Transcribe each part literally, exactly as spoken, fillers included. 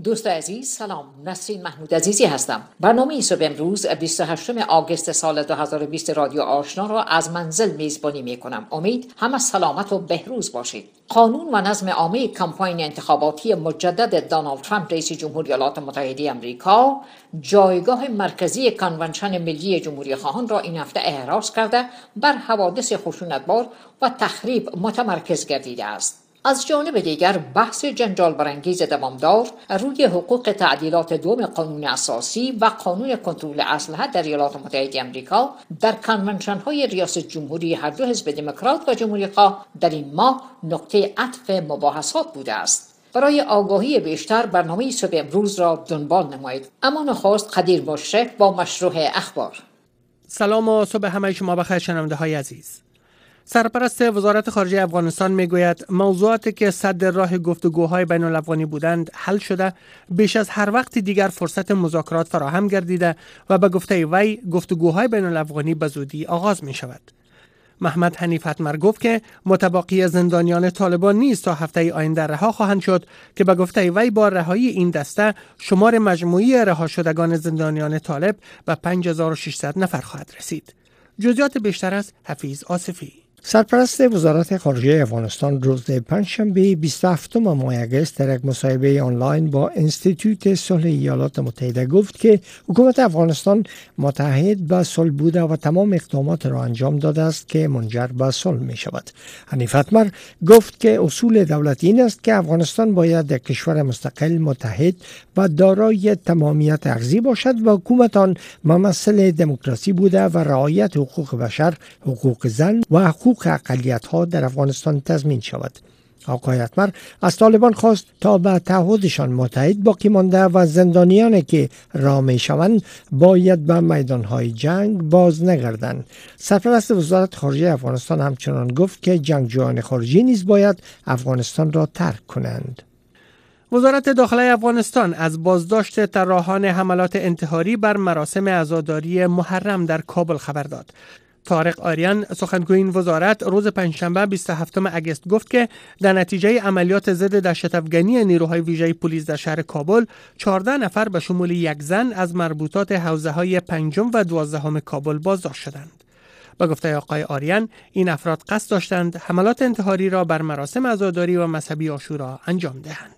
دوست عزیز سلام، نسرین محمود عزیزی هستم. برنامه صبح امروز بیست و هشتم آگوست سال دو هزار و بیست رادیو آشنا را از منزل میزبانی می کنم. امید همه سلامت و بهروز باشید. قانون و نظم عامه کمپاین انتخاباتی مجدد دونالد ترامپ رئیس جمهوری ایالات متحده آمریکا جایگاه مرکزی کنونشن ملی جمهوری خواهان را این هفته احراز کرده بر حوادث خشونتبار و تخریب متمرکز گردیده است. از جانب دیگر بحث جنجال برانگیز دوامدار روی حقوق تعدیلات دوم قانون اساسی و قانون کنترل اسلحه در ایالات متحده آمریکا در کنونشن‌های ریاست جمهوری هر دو حزب دموکرات و جمهوری‌خواه در این ماه نقطه عطف مباحثات بوده است. برای آگاهی بیشتر برنامه صبح امروز را دنبال نمایید. اما نخست قدیر مشرف با مشروع اخبار. سلام و صبح همه شما بخیر شنونده‌های عزیز. سرپرست وزارت خارجه افغانستان میگوید موضوعاتی که صد راه گفتگوهای بین الافغانی بودند حل شده، بیش از هر وقت دیگر فرصت مذاکرات فراهم گردیده و به گفته وی گفتگوهای بین الافغانی به زودی آغاز می شود. محمد حنیف حتمر گفت که متبقی زندانیان طالبان نیز تا هفته آینده رها خواهند شد که به گفته وی با رهایی این دسته شمار مجموعی رها شدگان زندانیان طالب به پنج هزار و ششصد نفر خواهد رسید. جزئیات بیشتر از حفیظ آصفی. سرپرست وزارت خارجه افغانستان روز پنجشنبه بیست و هفتم ماه اگست در یک مصاحبه آنلاین با انستیتوت صلح ایالات متحده گفت که حکومت افغانستان متحد به صلح بوده و تمام اقدامات را انجام داده است که منجر به صلح می شود. حنیف حتمر گفت که اصول دولت این است که افغانستان باید یک کشور مستقل، متحد و دارای تمامیت ارضی باشد و حکومت آن ممثل دموکراسی بوده و رعایت حقوق بشر، حقوق زن و حقوق اقلیت‌ها در افغانستان تضمین شود. آقای حتمر از طالبان خواست تا به تعهدشان متحد باقی مانده و زندانیانی که رها می‌شوند باید به میدان‌های جنگ باز نگردند. سرپرست وزارت خارجه افغانستان همچنان گفت که جنگجویان خارجی نیز باید افغانستان را ترک کنند. وزارت داخلی افغانستان از بازداشت طراحان حملات انتحاری بر مراسم عزاداری محرم در کابل خبر داد. طارق آریان سخنگوی این وزارت روز پنجشنبه بیست و هفتم آگوست گفت که در نتیجه عملیات ضد دهشت‌افکنی نیروهای ویژه پلیس در شهر کابل چهارده نفر به شمول یک زن از مربوطات حوزه‌های پنجم و دوازدهم کابل بازداشت شدند. با گفته آقای آریان این افراد قصد داشتند حملات انتحاری را بر مراسم عزاداری و مذهبی عاشورا انجام دهند.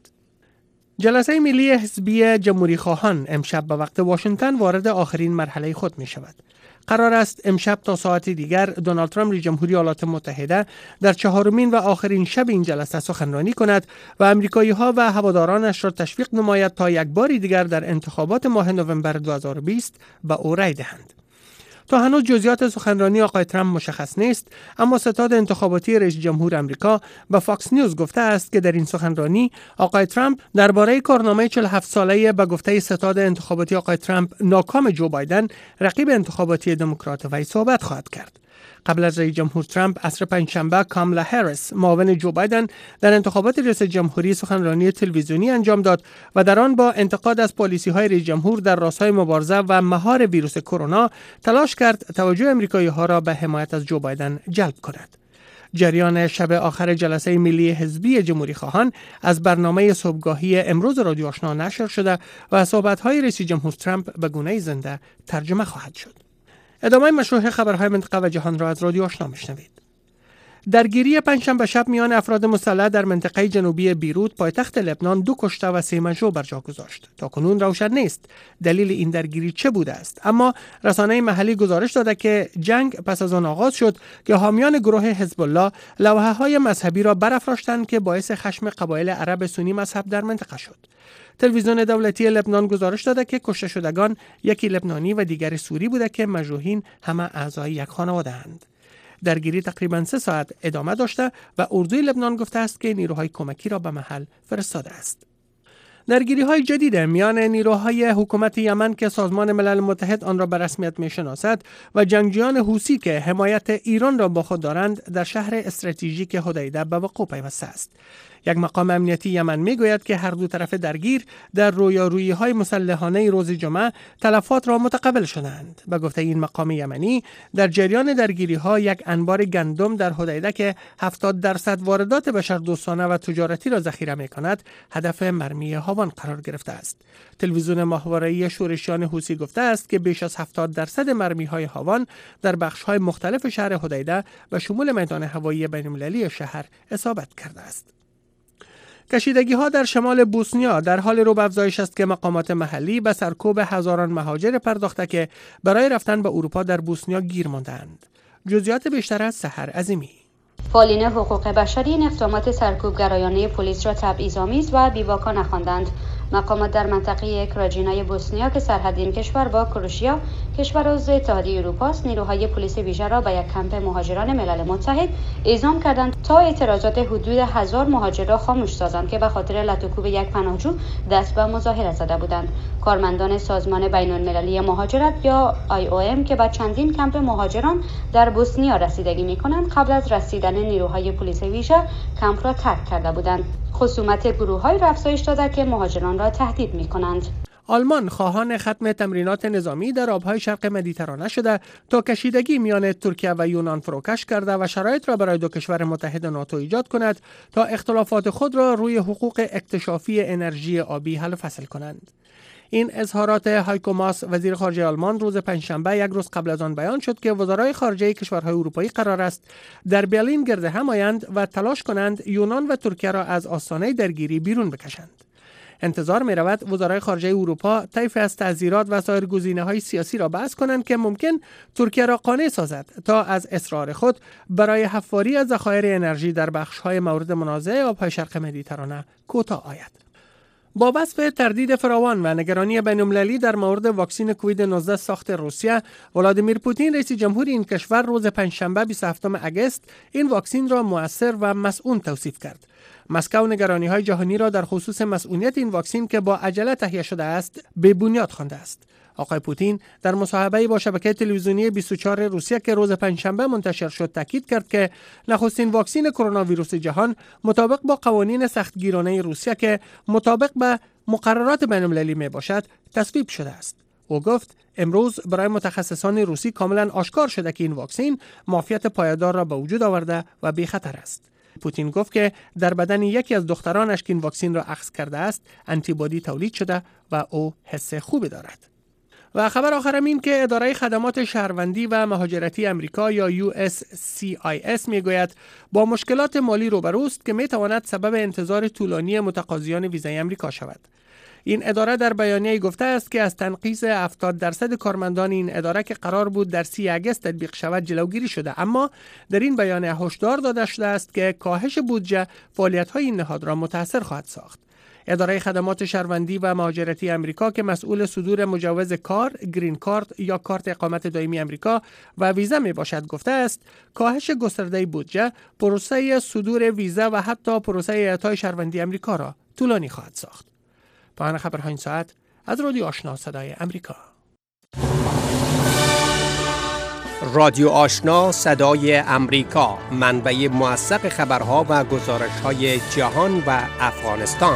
جلسه ملی حزبی جمهوری خواهان امشب به وقت واشنگتن وارد آخرین مرحله خود می شود. قرار است امشب تا ساعت دیگر دونالد ترامپ رئیس جمهوری ایالات متحده در چهارمین و آخرین شب این جلسه سخنرانی کند و آمریکایی ها و هوادارانش را تشویق نماید تا یک بار دیگر در انتخابات ماه نوامبر دو هزار و بیست به او رای دهند. تا هنوز جزئیات سخنرانی آقای ترامپ مشخص نیست، اما ستاد انتخاباتی رئیس جمهور آمریکا به فاکس نیوز گفته است که در این سخنرانی آقای ترامپ درباره کارنامه چهل و هفت ساله به گفته ستاد انتخاباتی آقای ترامپ ناکام جو بایدن رقیب انتخاباتی دموکرات وی صحبت خواهد کرد. قبل از رئیس جمهور ترامپ عصر پنجشنبه کامالا هریس معاون جو بایدن در انتخابات ریاست جمهوری سخنرانی تلویزیونی انجام داد و در آن با انتقاد از پالیسی‌های رئیس جمهور در راستای مبارزه و مهار ویروس کرونا تلاش کرد توجه آمریکایی‌ها را به حمایت از جو بایدن جلب کند. جریان شب آخر جلسه ملی حزبی جمهوری خواهان از برنامه صبحگاهی امروز رادیو آشنا نشر شده و صحبت‌های رئیس جمهور ترامپ به گونه زنده ترجمه خواهد شد. ادامه مشروع خبرهای منطقه و جهان را از رادیو آشنا میشنوید. درگیری پنجشنبه شب میان افراد مسلح در منطقه جنوبی بیروت پایتخت لبنان دو کشته و سه مجروح بر جا گذاشت. تاکنون روشن نیست دلیل این درگیری چه بوده است، اما رسانه محلی گزارش داده که جنگ پس از آن آغاز شد که حامیان گروه حزب الله لوحه‌های مذهبی را برافراشتند که باعث خشم قبایل عرب سنی مذهب در منطقه شد. تلویزیون دولتی لبنان گزارش داده که کشته شدگان یکی لبنانی و دیگری سوری بوده که مجروحین همه اعضای یک خانواده اند. درگیری تقریباً سه ساعت ادامه داشته و اردوی لبنان گفته است که نیروهای کمکی را به محل فرستاده است. درگیری‌های جدید میان نیروهای حکومت یمن که سازمان ملل متحد آن را به رسمیت می‌شناسد و جنگجویان حوثی که حمایت ایران را با خود دارند در شهر استراتژیک حدیده به وقوع پیوسته است. یک مقام امنیتی یمن میگوید که هر دو طرف درگیر در رویارویی‌های مسلحانه روز جمعه تلفات را متقبل شدند. به گفته این مقام یمنی در جریان درگیری‌ها یک انبار گندم در حدیده که هفتاد درصد واردات بشردوستانه و تجارتی را ذخیره می‌کند هدف مرمی هاوان قرار گرفته است. تلویزیون ماهواره‌ای شورشیان حوثی گفته است که بیش از هفتاد درصد مرمی‌های هاوان در بخش‌های مختلف شهر حدیده و شمول میدان هوایی بین‌المللی شهر اصابت کرده است. کشیدگی ها در شمال بوسنیا در حال رو به افزایش است که مقامات محلی به سرکوب هزاران مهاجر پرداخته که برای رفتن به اروپا در بوسنیا گیر ماندند. جزئیات بیشتر از سحر عظیمی. فعالین حقوق بشری این اقدامات سرکوبگرایانه پلیس را تبعیض‌آمیز و بی‌باکانه خواندند. مقامات در منطقه کراجینای بوسنیا که سرحد این کشور با کروشیا، کشور عضو اتحادیه اروپا است، نیروهای پلیس ویژه را به یک کمپ مهاجران ملل متحد اعزام کردند تا اعتراضات حدود هزار مهاجر را خاموش سازند که به خاطر لطوکوب یک پناهجو دست به مظاهره زده بودند. کارمندان سازمان بین‌المللی مهاجرت یا آی او ام که به چندین کمپ مهاجران در بوسنیا رسیدگی می‌کنند، قبل از رسیدن نیروهای پلیس ویژه کمپ را ترک کرده بودند. خصومت گروه‌های را افزایش داده که مهاجران را تهدید می‌کنند. آلمان خواهان ختم تمرینات نظامی در آبهای شرق مدیترانه شده تا کشیدگی میان ترکیه و یونان فروکش کرده و شرایط را برای دو کشور متحد ناتو ایجاد کند تا اختلافات خود را روی حقوق اکتشافی انرژی آبی حل و فصل کنند. این اظهارات هایکو ماس وزیر خارجه آلمان روز پنجشنبه یک روز قبل از آن بیان شد که وزرای خارجه کشورهای اروپایی قرار است در برلین گرد هم آیند و تلاش کنند یونان و ترکیه را از آستانه درگیری بیرون بکشند. انتظار می رود وزرای خارجه اروپا طیف از تعزیرات و سایر گزینه‌های سیاسی را بحث کنند که ممکن ترکیه را قانع سازد تا از اصرار خود برای حفاری از ذخایر انرژی در بخش‌های مورد منازعه آب‌های شرق مدیترانه کوتاه آید. با وصف تردید فراوان و نگرانی بین‌المللی در مورد واکسن کووید نوزده ساخت روسیه، ولادیمیر پوتین رئیس جمهور این کشور روز پنجشنبه بیست و هفتم اگست این واکسن را مؤثر و مسئول توصیف کرد. مسکو نگرانی‌های جهانی را در خصوص مسئولیت این واکسن که با عجله تهیه شده است به بنیاد خوانده است. آقای پوتین در مصاحبه‌ای با شبکه تلویزیونی بیست و چهار روسیه که روز پنجشنبه منتشر شد تاکید کرد که نخستین واکسن کرونا ویروس جهان مطابق با قوانین سختگیرانه روسیه که مطابق به مقررات بین‌المللی می باشد تصویب شده است. او گفت امروز برای متخصصان روسی کاملا آشکار شده که این واکسن معافیت پایدار را به وجود آورده و بی خطر است. پوتین گفت که در بدن یکی از دخترانش که این واکسن را اخذ کرده است آنتیبادی تولید شده و او حس خوبی دارد. و خبر آخرم این که اداره خدمات شهروندی و مهاجرتی امریکا یا یو اس سی آی اس میگوید با مشکلات مالی روبروست که میتواند سبب انتظار طولانی متقاضیان ویزای امریکا شود. این اداره در بیانیه گفته است که از تنقیص هفتاد درصد کارمندان این اداره که قرار بود در سی اگست تطبیق شود جلوگیری شده، اما در این بیانیه هشدار داده شده است که کاهش بودجه فعالیت‌های این نهاد را متاثر خواهد ساخت. اداره خدمات شهروندی و مهاجرتی امریکا که مسئول صدور مجوز کار، گرین کارت یا کارت اقامت دائمی امریکا و ویزا می باشد گفته است کاهش گسترده بودجه پروسه صدور ویزا و حتی پروسه اعطای شهروندی امریکا را طولانی خواهد ساخت. پایان خبرهای این ساعت از رادیو آشنا صدای امریکا. رادیو آشنا صدای امریکا، منبع موثق خبرها و گزارش‌های جهان و افغانستان.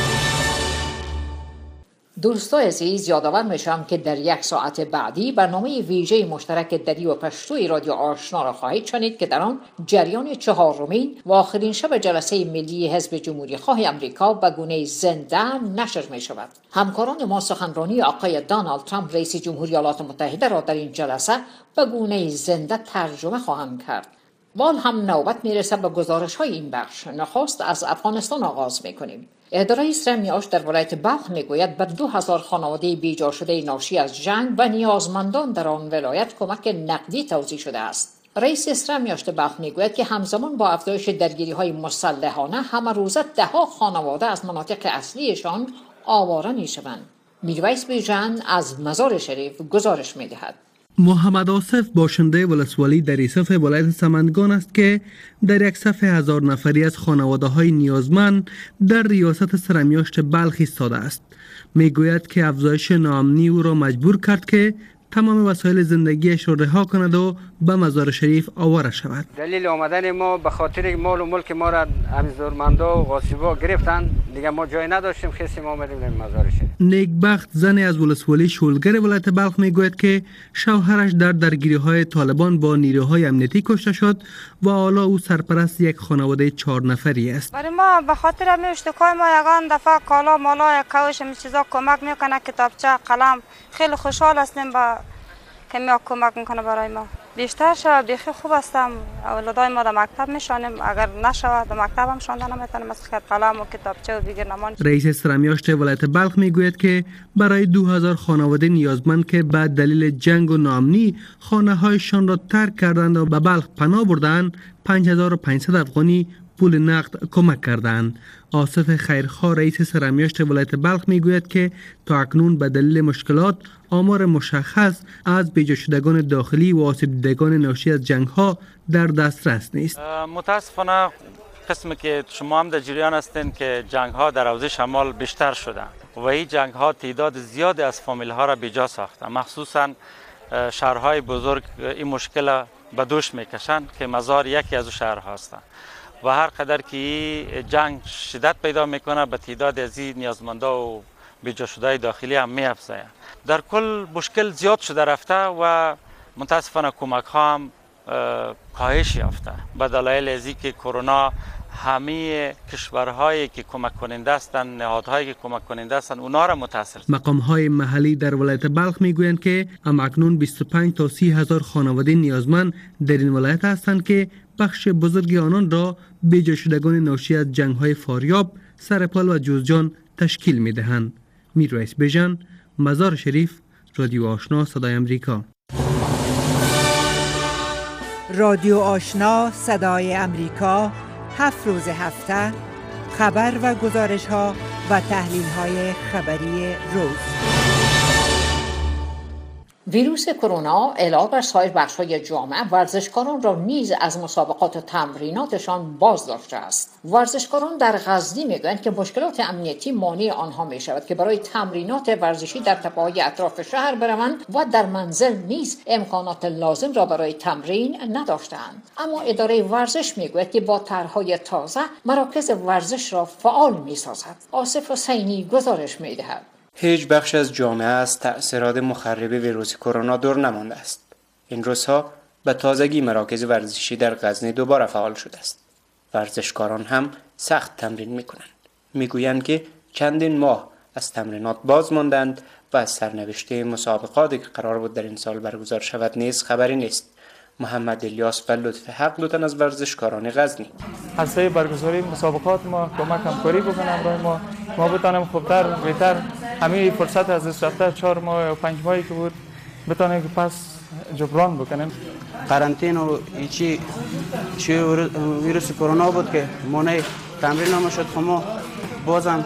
دوستای عزیز، یادآور میشم که در یک ساعت بعدی برنامه ویژه مشترک دری و پشتوی رادیو آشنا را خواهید شنید که در آن جریان چهارمین و آخرین شب جلسه ملی حزب جمهوری خواه امریکا به گونه زنده نشر می شود. همکاران ما سخنرانی آقای دونالد ترامپ رئیس جمهوری ایالات متحده را در این جلسه به گونه زنده ترجمه خواهند کرد. وال هم نوبت میرسه به گزارش های این بخش. نخست از افغانستان آغاز میکنیم. اداره اسرمیاش در ولایت بلخ میگوید بر دو هزار خانواده بیجا شده ناشی از جنگ و نیازمندان در آن ولایت کمک نقدی توزیع شده است. رئیس اسرمیاش بلخ میگوید که همزمان با افزایش درگیری های مسلحانه همه روزه ده ها خانواده از مناطق اصلیشان آواره میشوند. میرویس بیژن از مزار شریف گزارش میدهد. محمد آصف باشنده ولسوالی در ایساف ولایت سمنگان است که در یک صف هزار نفری از خانواده های نیازمند در ریاست سرمیاشت بلخ ایستاده است. میگوید که افزایش ناامنی او را مجبور کرد که تمام وسایل زندگیش را رها کند و به مزار شریف آواره شود. دلیل آمدن ما به خاطر مال و ملک ما را همزورمندا و غاصبا گرفتند دیگه ما جای نداشتیم، خیلی ما اومدیم در مزارش. نیکبخت زنی از ولسوالی شولگر ولایت بلخ میگوید که شوهرش در درگیری‌های طالبان با نیروهای امنیتی کشته شد و حالا او سرپرست یک خانواده چهار نفری است. برای ما به خاطر همین اشتکای ما یگان دفعه کالا مالا کوش می چیزا کمک میکنه، کتابچه قلم، خیلی خوشحال هستیم با که می کمک میکنه برای ما. بیشتر شو بیخی خوب هستم، اولادای ما در مکتب میشانیم، اگر نشود در مکتب هم شانده نمیتونیم، مثل قلم و کتابچه و دیگر نمان. رئیس سرمیاشت ولایت بلخ میگوید که برای دو هزار خانواده نیازمند که بعد دلیل جنگ و ناامنی خانه هایشان را ترک کردند و به بلخ پناه بردند، پنج هزار و پانصد افغانی پول نقد کمک کردند. آصف خیرخواه رئیس سرمیاشت ولایت بلخ میگوید که تا اکنون به دلیل مشکلات آمار مشخص از بیجا شدگان داخلی و آسیب دیدگان ناشی از جنگ ها در دسترس نیست. متاسفانه قسمی که شما هم در جریان هستین که جنگ ها در حوزه شمال بیشتر شده و این جنگ ها تعداد زیادی از فامیل ها را بیجا ساخته، مخصوصا شهرهای بزرگ این مشکل به دوش میکشند که مزار یکی از شهرها هستند و هر قدر که جنگ شدت پیدا میکنه به تعداد از این نیازمندا و بیجا شده داخلی هم میافزاید. در کل مشکل زیاد شده رفته و متاسفانه کمک ها هم کاهش یافته به دلایل از اینکه کرونا همه کشورهایی که کمک کننده هستند، نهادهایی که کمک کننده هستند، اونا را متاثر. مقام های محلی در ولایت بلخ میگویند که اکنون بیست و پنج تا سی هزار خانواده نیازمند در این ولایت هستند که بخش بزرگی آنان را بیجا شدگان ناشی از جنگ های فاریاب، سرپال و جوزجان تشکیل میدهند. میررئیس بیژن، مزار شریف، رادیو آشنا صدای امریکا. رادیو آشنا صدای امریکا، هفت روز هفته خبر و گزارش ها و تحلیل های خبری روز. ویروس کرونا علاوه بر سایر بخش‌های جامعه ورزشکاران را نیز از مسابقات و تمریناتشان باز داشته است. ورزشکاران در غزنی میگویند که مشکلات امنیتی مانع آنها می شود که برای تمرینات ورزشی در تپه‌های اطراف شهر بروند و در منزل نیز امکانات لازم را برای تمرین نداشتند. اما اداره ورزش میگوید که با طرح‌های تازه مراکز ورزش را فعال می‌سازد. آصف حسینی گزارش می‌دهد. هیچ بخش از جامعه از تأثیرات مخرب ویروس کرونا دور نمانده است. این روزها به تازگی مراکز ورزشی در غزنی دوباره فعال شده است. ورزشکاران هم سخت تمرین می‌کنند. می‌گویند که چندین ماه از تمرینات باز ماندند و از سرنوشت مسابقاتی که قرار بود در این سال برگزار شود نیز خبری نیست. محمد الیاس و لطفی حق دو تن از ورزشکاران غزنی هسته برگزاری مسابقات ما کمک همکاری بکنم برای ما ما بتانیم خوبتر بهتر همین فرصت از دست رفته چهار ماه و پنج ماهی که بود بتانیم که پس جبران بکنیم. قرنطینه و چی چی ویروس کرونا بود که مانع تمرین نمیشد، خب ما بازم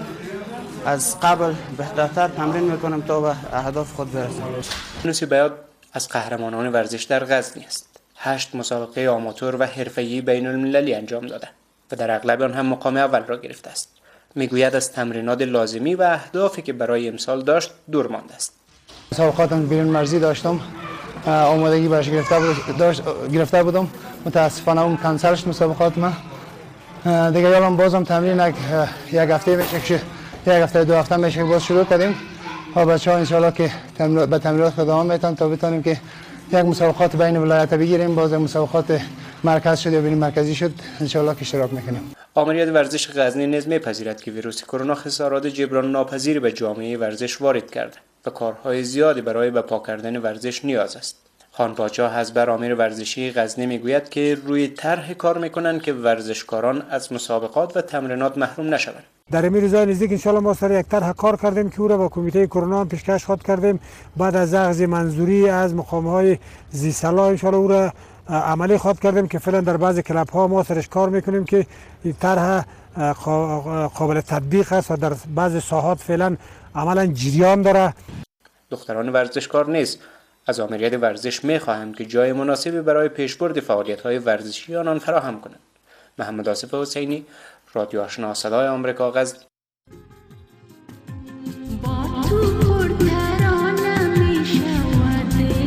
از قبل بهترتر تمرین میکنیم تا به اهداف خود برسیم. نوسی بیاد از قهرمانان ورزش در غزنی است. هشت مسابقه آماتور و حرفه‌ای بین المللی انجام داده و در اغلب آن هم مقام اول را گرفته است. میگوید از تمرینات لازمی و اهدافی که برای امسال داشت دور مانده است. مسابقاتم بیرون مرزی داشتم، آمادگی براش گرفته بود داشت گرفته بودم، متاسفانه اون کنسل شد مسابقات ما. دیگه یادم بازم تمرین یک یک هفته میشه که یک هفته دو هفته میشه باز شروع کردیم و بچه‌ها ان شاء الله که به تمرینات ادامه میتن تا بتونیم که یک مسابقات بین ولایت بگیریم، باز مسابقات مرکز شد یا بین مرکزی شد ان شاء الله که اشتراک میکنیم. آمریت ورزش غزنی نیز میپذیرد که ویروس کرونا خسارات جبران ناپذیری به جامعه ورزش وارد کرده و کارهای زیادی برای بپا کردن ورزش نیاز است. خان پاچا حزبر آمیر ورزشی غزنی میگوید که روی طرح کار میکنند که ورزشکاران از مسابقات و تمرینات محروم نشوند. در این روزهای نزدیک ان شاء الله ما سر یک طرح کار کردیم که او را با کمیته کرونا پیشکش خود کردیم. بعد از اخذ منظوری از مقام‌های ذی صلاح ان شاء الله او را عملی خود کردیم که فعلا در بعضی کلب‌ها ما سرش کار میکنیم که این طرح قابل تطبیق است و در بعضی ساحات فعلا عملا جریان داره. دختران ورزشکار نیز از آمریت ورزش می‌خواهند که جای مناسبی برای پیشبرد فعالیت‌های ورزشی آنان فراهم کنند. محمد آصف حسینی، رادیو آشنا صدای آمریکا، غزنی.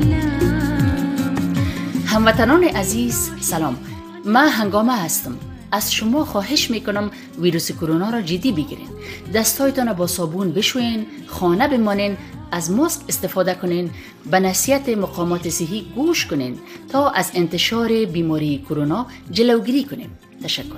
هموطنان عزیز سلام، من هنگامه هستم. از شما خواهش میکنم ویروس کرونا را جدی بگیرین. دستایتان با صابون بشوین، خانه بمانین، از ماسک استفاده کنین، به نصیحت مقامات صحی گوش کنین تا از انتشار بیماری کرونا جلوگیری کنیم. تشکر.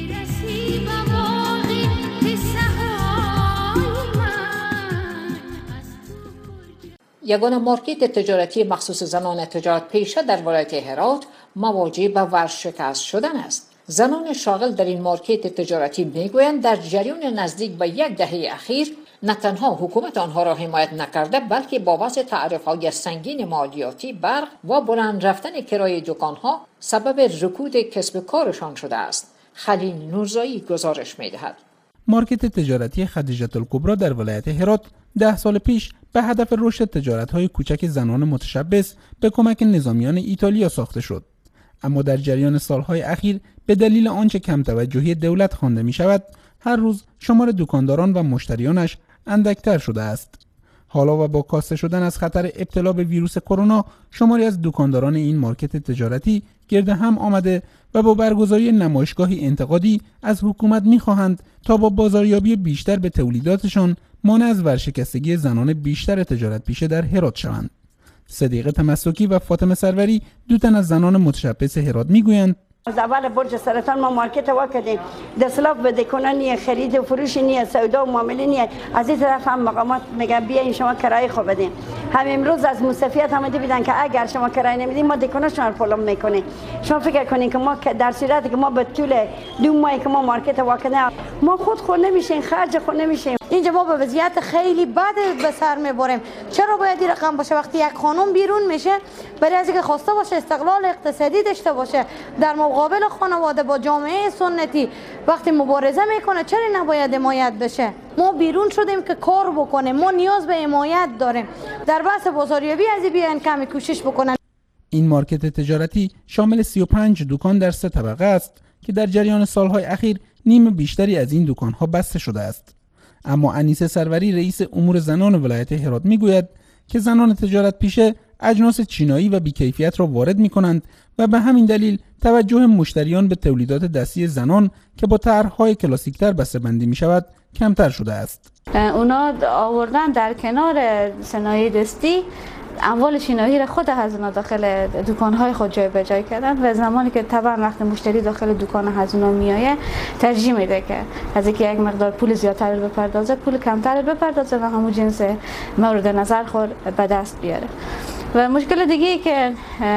یگانه مارکت تجارتی مخصوص زنان تجارت پیشه در ولایت هرات مواجه به ورشکست شدن است. زنان شاغل در این مارکت تجارتی میگویند در جریان نزدیک به یک دهه اخیر نه تنها حکومت آنها را حمایت نکرده بلکه با وضع تعرفه‌های سنگین مالیاتی، برق و بلند رفتن کرایه دکانها سبب رکود کسب کارشان شده است. خلیل نورزایی گزارش می‌دهد. مارکت تجارتی خدیجه الکبری در ولایت هرات ده سال پیش به هدف رشد تجارت‌های کوچک زنان متشبث به کمک نظامیان ایتالیا ساخته شد. اما در جریان سالهای اخیر به دلیل آنچه کم توجهی دولت خوانده می شود، هر روز شمار دکانداران و مشتریانش اندکتر شده است. حالا و با کاسته شدن از خطر ابتلا به ویروس کرونا، شماری از دکانداران این مارکت تجارتی گرد هم آمده و با برگزاری نمایشگاهی انتقادی از حکومت می‌خواهند تا با بازاریابی بیشتر به تولیداتشان مانع از ورشکستگی زنان بیشتر تجارت پیشه در هرات شوند. صدیقه تمسکی و فاطمه سروری، دو تن از زنان متشبث هرات میگویند از اول برج سرطان ما مارکت وا کردیم، دستلاف بده کنن خرید و فروش نیه، سودا و معامله نیه. از این طرف هم مقامات میگن بیاین شما کرایه خو بدین. هم امروز از مصرفیت آمده بیدن که اگر شما کرایه نمیدین ما دکانه شما رو پلم میکنیم. شما فکر کنین که ما در صورتی که ما به طول دو ماهی که ما مارکت وا کردیم ما خود خود نمیشیم، خرج خود نمیشیم. اینجا ما به وضعیت خیلی بد به سر میبریم. چرا باید این رقم باشه وقتی یک خانم بیرون میشه برای از اینکه خواسته باشه استقلال اقتصادی داشته باشه در مقابل خانواده با جامعه سنتی وقتی مبارزه میکنه، چرا نباید حمایت بشه؟ ما بیرون شدیم که کار بکنیم، ما نیاز به حمایت داریم. در بحث بازاریابی از بیان کمی کوشش بکنن. این مارکت تجارتی شامل سی و پنج دکان در سه طبقه است که در جریان سالهای اخیر نیم بیشتری از این دکانها بسته شده است. اما انیسه سروری، رئیس امور زنان ولایت هرات میگوید که زنان تجارت پیشه اجناس چینایی و بیکیفیت را وارد می کنند و به همین دلیل توجه مشتریان به تولیدات دستی زنان که با طرح‌های کلاسیک‌تر بسته‌بندی می شود کمتر شده است. اونا آوردن در کنار صنایع دستی اموال چینایی را خود از اونا داخل دکان‌های خود جای به جای کردن و زمانی که طبعا وقت مشتری داخل دکان از اونا میایه ترجیح میده که از اینکه یک مقدار پول زیادتر بپردازه پول کمتر بپردازه و همون جنس مورد نظر خود به دست بیاره. و مشکل دیگه که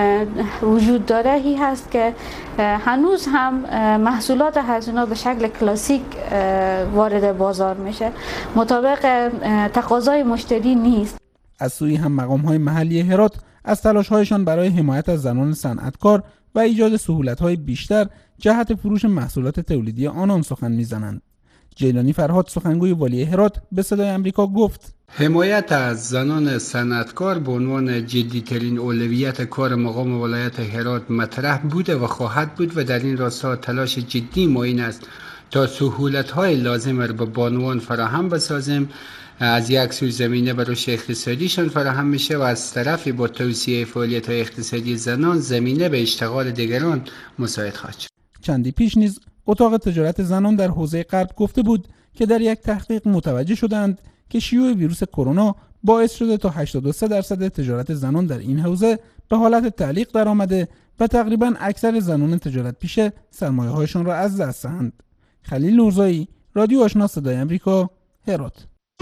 وجود داره هی هست که هنوز هم محصولات هزینه به شکل کلاسیک وارد بازار میشه، مطابق تقاضای مشتری نیست. از سوی هم مقام‌های محلی هرات از تلاش‌هایشان برای حمایت از زنان صنعتکار و ایجاد سهولت‌های بیشتر جهت فروش محصولات تولیدی آنان سخن می‌زنند. جیلانی فرهاد، سخنگوی والی هرات، به صدای آمریکا گفت: حمایت از زنان صنعتکار به عنوان جدی‌ترین اولویت کار مقام ولایت هرات مطرح بوده و خواهد بود و در این راستا تلاش جدی ما این است تا سهولت‌های لازم را به بانوان فراهم بسازیم. از یک سوی زمینه برای رشد اقتصادیشان فراهم میشه و از طرفی با توسعه فعالیت‌های اقتصادی زنان زمینه به اشتغال دیگران مساعد خواهد شد. چندی پیش نیز اتاق تجارت زنان در حوزه غرب گفته بود که در یک تحقیق متوجه شدند که شیوع ویروس کرونا باعث شده تا هشتاد و سه درصد تجارت زنان در این حوزه به حالت تعلیق درآمده و تقریباً اکثر زنان تجارت پیشه سرمایه‌هایشان را از دست دادند. خلیل نورزایی، رادیو آشنا صدای آمریکا، هرات.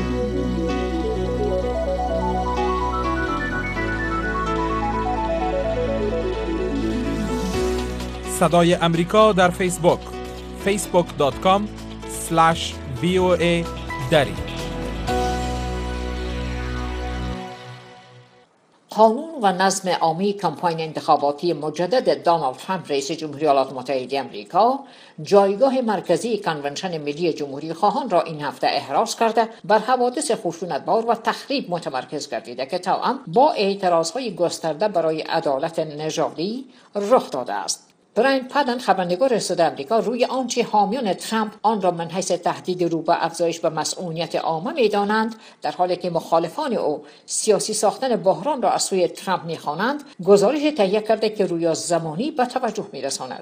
صدای امریکا در فیسبوک فیسبوک دات کام اسلش وی او ای دری. قانون و نظم عامی کمپاین انتخاباتی مجدد دونالد ترامپ رئیس جمهوری ایالات متحده آمریکا جایگاه مرکزی کنونشن ملی جمهوری خواهان را این هفته احراز کرده بر حوادث خشونتبار و تخریب متمرکز گردیده که توأم با اعتراضهای گسترده برای عدالت نژادی رخ داده است. براین پدن، خبرنگار صدای آمریکا، روی آنچه حامیان ترامپ آن را من حیث تهدید رو به افزایش به مسئولیت عامه می‌دانند، در حالی که مخالفان او سیاسی ساختن بحران را از سوی ترامپ می‌خوانند، گزارش تهیه کرده که رویا زمانی به توجه می‌رساند.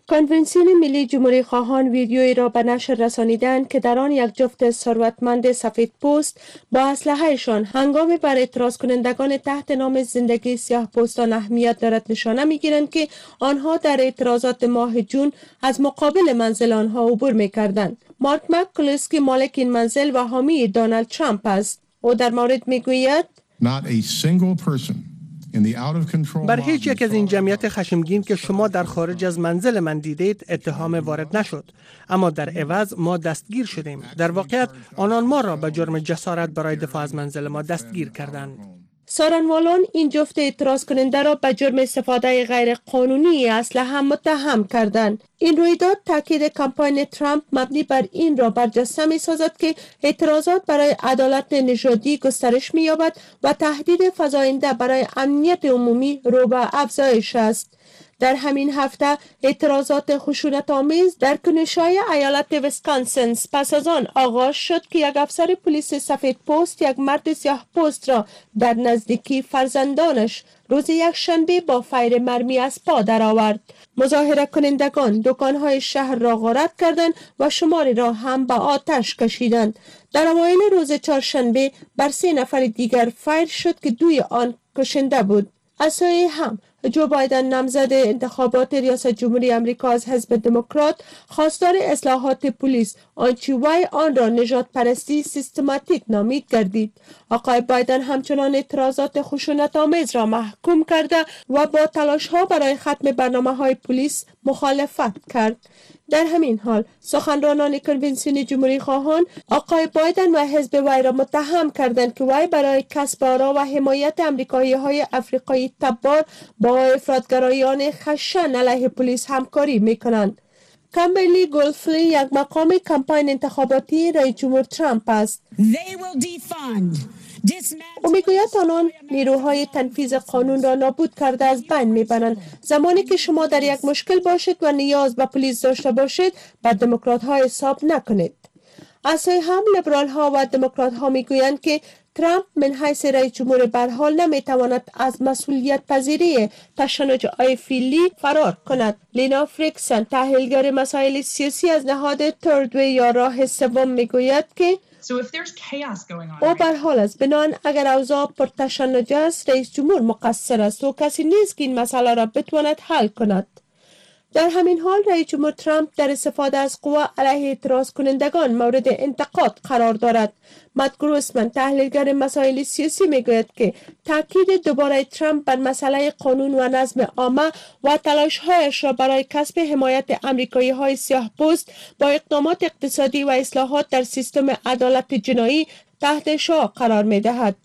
کنونسیون ملی جمهوری خواهان ویدیویی را به نشر رسانیدند که در آن یک جفت ثروتمند سفید پوست با اسلحه‌شان هنگام بر اعتراض کنندگان تحت نام زندگی سیاه پوستان اهمیت دارد نشانه می‌گیرند که آنها در اعتراضات ماه جون از مقابل منزل آنها عبور می‌کردند. مارک مک‌کلوسکی مالک این منزل و حامی دونالد ترامپ است. او در مورد می‌گوید Not a single person in the out of control بر هیچ یک از این جمعیت خشمگین که شما در خارج از منزل من دیدید اتهام وارد نشد، اما در عوض ما دستگیر شدیم. در واقعیت آنان ما را به جرم جسارت برای دفاع از منزل ما دستگیر کردند. سارنوالان این جفت اعتراض کننده را به جرم استفاده غیر قانونی اسلحه متهم کردند. این رویداد تاکید کمپاین ترامپ مبنی بر این را برجسته می سازد که اعتراضات برای عدالت نژادی گسترش می یابد و تهدید فزاینده برای امنیت عمومی رو به افزایش است. در همین هفته اعتراضات خشونت‌آمیز در کنشای ایالت ویسکانسن پس از آن آغاز شد که یک افسر پلیس سفید پوست یک مرد سیاه پوست را در نزدیکی فرزندانش روز یک شنبه با فیر مرمی از پا درآورد. مظاهره کنندگان دکان‌های شهر را غارت کردند و شماری را هم به آتش کشیدند. در اوایل روز چهارشنبه بر سه نفر دیگر فیر شد که دوی آن کشنده بود. از سوی هم جو بایدن نامزد انتخابات ریاست جمهوری آمریکا از حزب دموکرات خواستار اصلاحات پلیس آنچه وی آن را نژاد پرستی سیستماتیک نامید گردید. آقای بایدن همچنان اعتراضات خشونت‌آمیز را محکوم کرده و با تلاش‌ها برای ختم برنامه‌های پلیس مخالفت کرد. در همین حال سخنرانان کنونسیون جمهوری خواهان آقای بایدن و حزب وی را متهم کردند که وی برای کسب آرا و حمایت امریکایی‌های افریقایی تبار با افراطگرایان خشن علیه پلیس همکاری می‌کنند. کامبرلی گولفلی یک مقام کمپاین انتخاباتی رئیس جمهور ترامپ است. او میگوید آنان نیروهای تنفیذ قانون را نابود کرده از بین میبرند. زمانی که شما در یک مشکل باشید و نیاز به پلیس داشته باشید به دموکرات ها حساب نکنید. از سوی هم لیبرال ها و دموکرات ها میگویند که ترامپ من حیث رئیس جمهور به هر حال نمیتواند از مسئولیت پذیری تشنج های فیلی فرار کند. لینا فریکسن تحلیلگر مسائل سیاسی از نهاد تردوی یا راه سوم میگوید که او بر حال است بنان اگر اوضاع پرتشنج است رئیس جمهور مقصر است و کسی نیست که این مسئله را بتواند حل کند. در همین حال رئیس جمهور ترامپ در استفاده از قوا علیه اعتراض کنندگان مورد انتقاد قرار دارد. مات گروسمن تحلیلگر مسائل سیاسی میگوید که تاکید دوباره ترامپ بر مسئله قانون و نظم عامه و تلاش‌هایش را برای کسب حمایت آمریکایی‌های سیاه‌پوست با اقدامات اقتصادی و اصلاحات در سیستم عدالت جنایی تحت شعار قرار می‌دهد.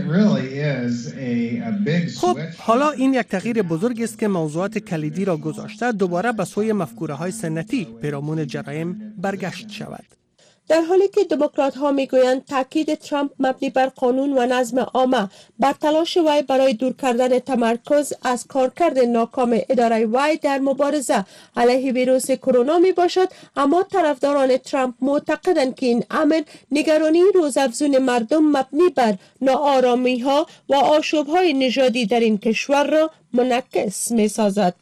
خب حالا این یک تغییر بزرگ است که موضوعات کلیدی را گذاشته دوباره به سوی مفکوره‌های سنتی پیرامون جرایم برگشت شود. در حالی که دموکرات ها میگویند تاکید ترامپ مبنی بر قانون و نظم عامه بر تلاش وی برای دور کردن تمرکز از کارکرد ناکام اداره وی در مبارزه علیه ویروس کرونا می باشد، اما طرفداران ترامپ معتقدند که این امر نگرانی روزافزون مردم مبنی بر ناآرامی ها و آشوب های نژادی در این کشور را منعکس می سازد.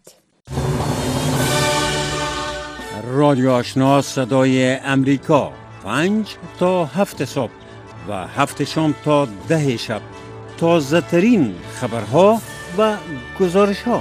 رادیو آشنا صدای امریکا پنج تا هفت صبح و هفت شام تا ده شب تازه ترین خبرها و گزارش ها.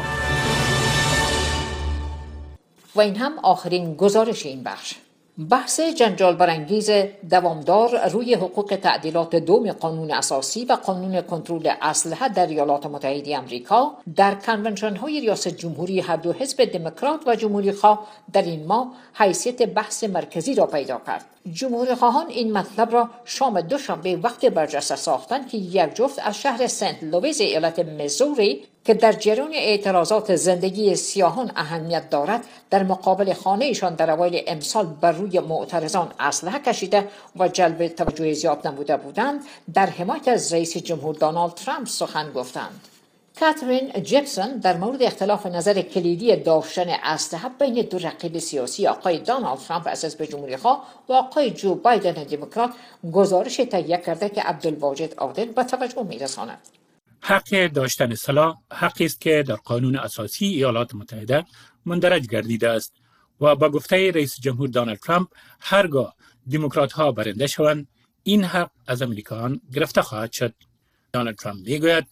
و این هم آخرین گزارش این بخش. بحث جنجال برانگیز دوامدار روی حقوق تعدیلات دوم قانون اساسی و قانون کنترل اسلحه در ایالات متحده آمریکا در کنونشن های ریاست جمهوری هر دو حزب دموکرات و جمهوری خواه در این ماه حیثیت بحث مرکزی را پیدا کرد. جمهوری خواهان این مطلب را شام دوشنبه وقت برجسته ساختند که یک جفت از شهر سنت لوئیس ایالت میزوری که در جریان اعتراضات زندگی سیاهان اهمیت دارد در مقابل خانه‌شان در اوایل امسال بر روی معترضان اسلحه کشیده و جلب توجه زیاد نموده بودند در حمایت از رئیس جمهور دونالد ترامپ سخن گفتند. کاترین جیپسون در مورد اختلاف نظر کلیدی داشتن اسلحه بین دو رقیب سیاسی آقای دونالد ترامپ از حزب جمهوری‌خواه و آقای جو بایدن دموکرات گزارش تهیه کرده که عبدالواجد عادل به توجه می‌رساند. حق داشتن سلاح حقی است که در قانون اساسی ایالات متحده مندرج گردیده است و با گفته رئیس جمهور دونالد ترامپ هرگاه دموکرات ها برنده شوند این حق از امریکایان گرفته خواهد شد. دونالد ترامپ میگوید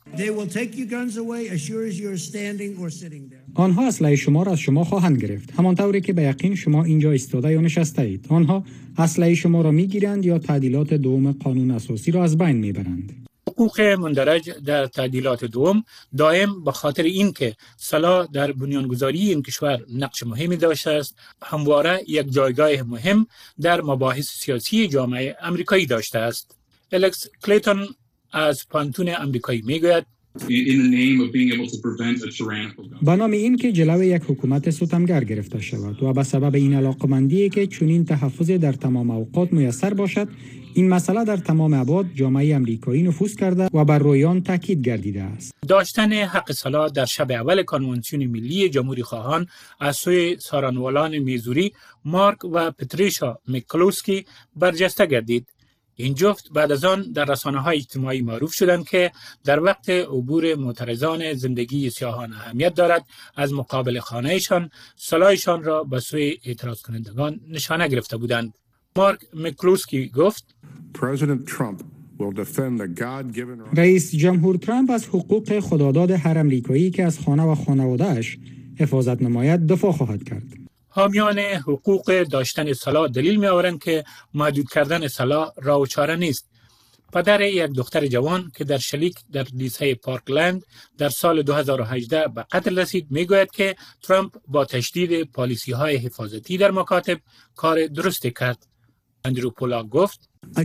آنها اسلحه شما را از شما خواهند گرفت، همانطوری که به یقین شما اینجا ایستاده یا نشسته اید. آنها اسلحه شما را میگیرند یا تعدیلات دوم قانون اساسی را از بین میبرند. حقوق مندرج در تعدیلات دوم دائم به خاطر اینکه سلاح در بنیانگذاری این کشور نقش مهمی داشته است، همواره یک جایگاه مهم در مباحث سیاسی جامعه امریکایی داشته است. الکس کلیتون از پانتون امریکایی میگوید به نام این که جلوی یک حکومت ستمگر گرفته شود و به سبب این علاقمندی که چنین تحفظ در تمام اوقات میسر باشد، این مسئله در تمام ابعاد جامعه امریکایی نفوذ کرده و بر رویان تاکید گردیده است. داشتن حق سلاح در شب اول کنوانسیون ملی جمهوری خواهان از سوی سارانوالان میزوری مارک و پتریشا میکلوسکی برجسته گردید. این جفت بعد از آن در رسانه‌های اجتماعی معروف شدند که در وقت عبور معترضان زندگی سیاهان اهمیت دارد از مقابل خانه‌شان سلاحشان را به سوی اعتراض کنندگان نشانه گرفته بودند. مارک میکلوسکی گفت رئیس جمهور ترامپ از حقوق خداداد هر امریکایی که از خانه و خانواده‌اش حفاظت نماید دفاع خواهد کرد. حامیان حقوق داشتن سلاح دلیل می آورند که محدود کردن سلاح راه و چاره نیست. پدر یک دختر جوان که در شلیک در لیسه پارکلند در سال دو هزار و هجده به قتل رسید می گوید که ترامپ با تشدید پالیسی های حفاظتی در مکاتب کار درستی کرد. اندرو پولاک گفت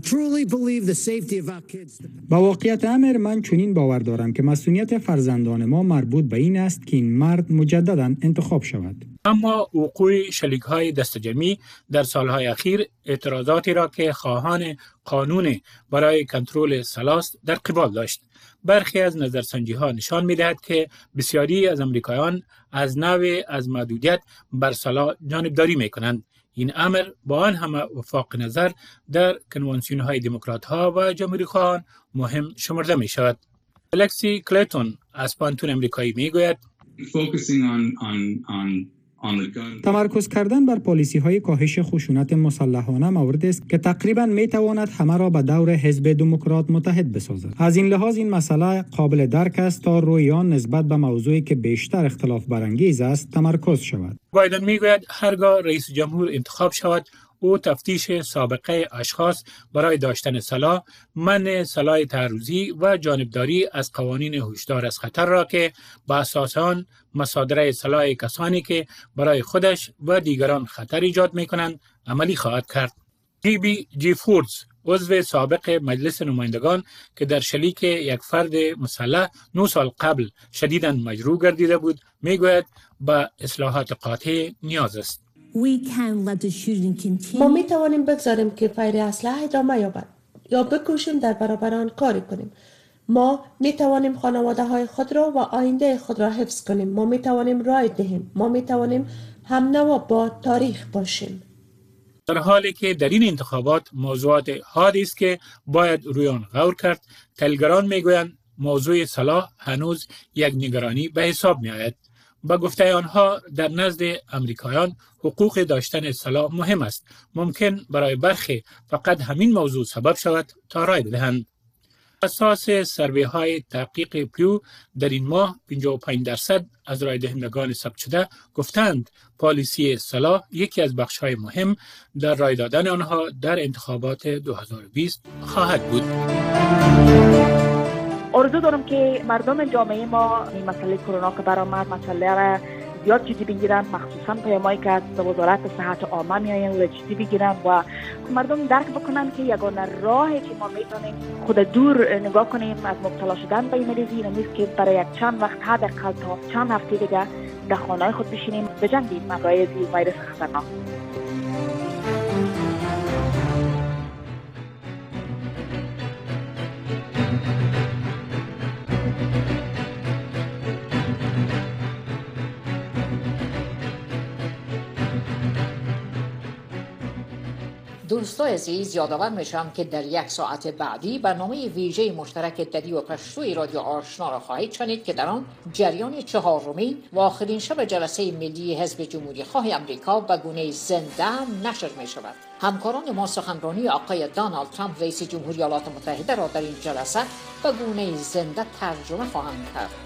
با واقعیت امر من چنین باور دارم که مسئولیت فرزندان ما مربوط به این است که این مرد مجددا انتخاب شود. اما وقوع شلیک‌های دستجمعی در سالهای اخیر اعتراضاتی را که خواهان قانون برای کنترل سلاح در قبال داشت. برخی از نظرسنجی‌ها نشان می‌دهد که بسیاری از امریکایان از نوع از محدودیت بر سلاح جانبداری می‌کنند. این امر با آن همه وفاق نظر در کنوانسیون‌های دموکرات‌ها و جمهوری‌خواهان مهم شمرده می‌شود. الکسی کلیتون از پانتون امریکایی می‌گوید تمرکز کردن بر پالیسی های کاهش خشونت مسلحانه موردی است که تقریبا می تواند همه را به دور حزب دموکرات متحد بسازد. از این لحاظ این مسئله قابل درک است تا روی آن نسبت به موضوعی که بیشتر اختلاف برانگیز است تمرکز شود. بایدن میگوید هرگاه رئیس جمهور انتخاب شود او تفتیش سابقه اشخاص برای داشتن سلاح، منع سلاح تعرضی و جانبداری از قوانین هشدار از خطر را که با اساس آن مصادره سلاح کسانی که برای خودش و دیگران خطر ایجاد می‌کنند عملی خواهد کرد. جی بی جیفورد، عضو سابق مجلس نمایندگان که در شلیک یک فرد مسلح نه سال قبل شدیداً مجروح گردیده بود، میگوید با اصلاحات قاطع نیاز است. ما می توانیم بگذاریم که فیر اسلحه ادامه یابد یا بکوشیم در برابر آن کاری کنیم. ما می توانیم خانواده های خود را و آینده خود را حفظ کنیم. ما می توانیم رای دهیم. ما می توانیم همنوا با تاریخ باشیم. در حالی که در این انتخابات موضوعات حادی است که باید روی آن غور کرد، تحلیلگران میگویند موضوع سلاح هنوز یک نگرانی به حساب می آید. با گفته آنها در نزد امریکایان حقوق داشتن سلاح مهم است. ممکن برای برخی فقط همین موضوع سبب شود تا رای بدهند. اساس سروی های تحقیق پیو در این ماه پنجاه و پنج درصد از رای دهندگان ثبت شده گفتند پالیسی سلاح یکی از بخش های مهم در رای دادن آنها در انتخابات دو هزار و بیست خواهد بود. آرزو دارم که مردم جامعه ما این مسئله کرونا که برآمد مسئله را زیاد جدی بگیرن، مخصوصا پیامایی که از وزارت صحت عامه میآیند و جدی بگیرن و مردم درک بکنن که یگانه راهی که ما میتونیم خود دور نگاه کنیم از مبتلا شدن به این مریضی این نیست که برای یک چند وقت حداقل تا چند هفته دیگه در خانه خود بشینیم بجنگیم مبارزه با ویروس خطرناک. دوستای عزیز، یادآور میشم که در یک ساعت بعدی برنامه ویژه مشترک دری و پشتوی رادیو آشنا را خواهید شنید که در آن جریان چهارمین و آخرین شب جلسه ملی حزب جمهوری خواه امریکا به گونه زنده نشر می شود. همکاران ما سخنرانی آقای دونالد ترامپ رئیس جمهوری ایالات متحده را در این جلسه به گونه زنده ترجمه خواهند کرد.